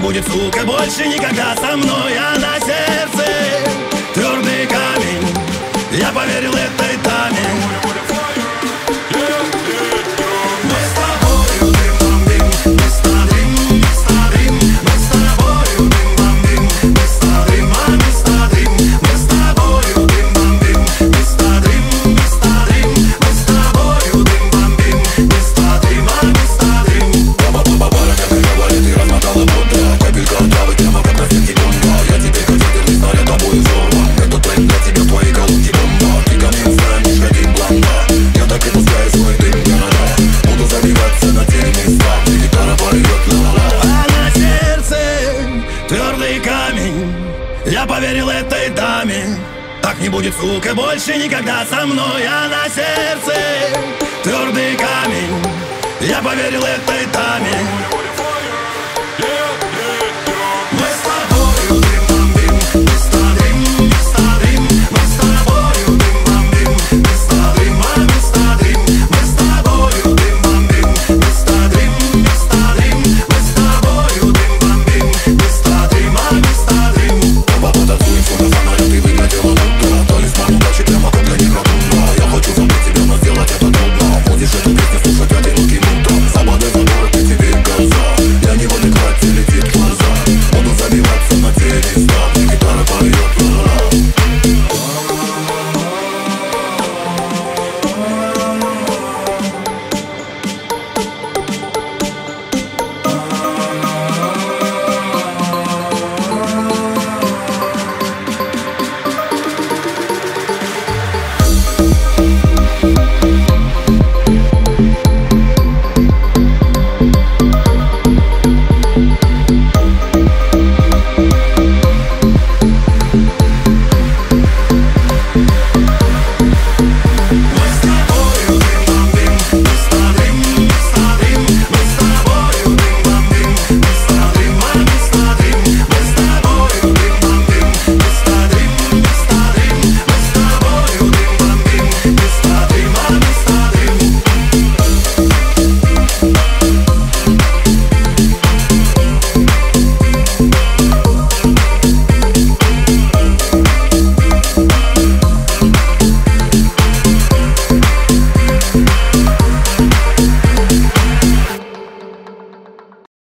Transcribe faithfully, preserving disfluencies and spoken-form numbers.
будет, сука, больше никогда со мной. А на сердце твердый камень, я поверил этой даме. Твердый камень, я поверил этой даме. Так не будет, сука, больше никогда со мной. А на сердце твердый камень, я поверил этой даме.